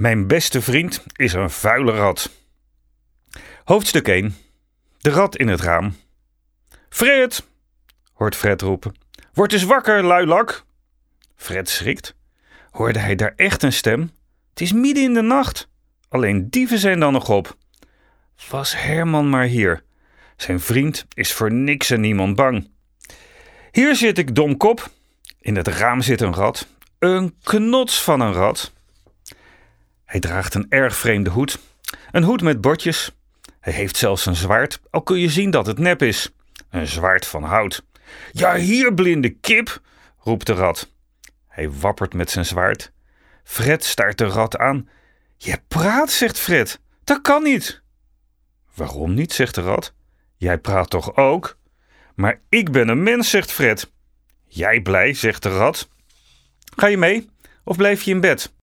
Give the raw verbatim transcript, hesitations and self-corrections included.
Mijn beste vriend is een vuile rat. Hoofdstuk één. De rat in het raam. Fred, hoort Fred roepen. Word eens wakker, luilak. Fred schrikt. Hoorde hij daar echt een stem? Het is midden in de nacht. Alleen dieven zijn dan nog op. Was Herman maar hier. Zijn vriend is voor niks en niemand bang. Hier zit ik, domkop. In het raam zit een rat. Een knots van een rat. Hij draagt een erg vreemde hoed. Een hoed met bordjes. Hij heeft zelfs een zwaard, al kun je zien dat het nep is. Een zwaard van hout. Ja, hier, blinde kip, roept de rat. Hij wappert met zijn zwaard. Fred staart de rat aan. Je praat, zegt Fred. Dat kan niet. Waarom niet, zegt de rat. Jij praat toch ook? Maar ik ben een mens, zegt Fred. Jij blij, zegt de rat. Ga je mee of blijf je in bed?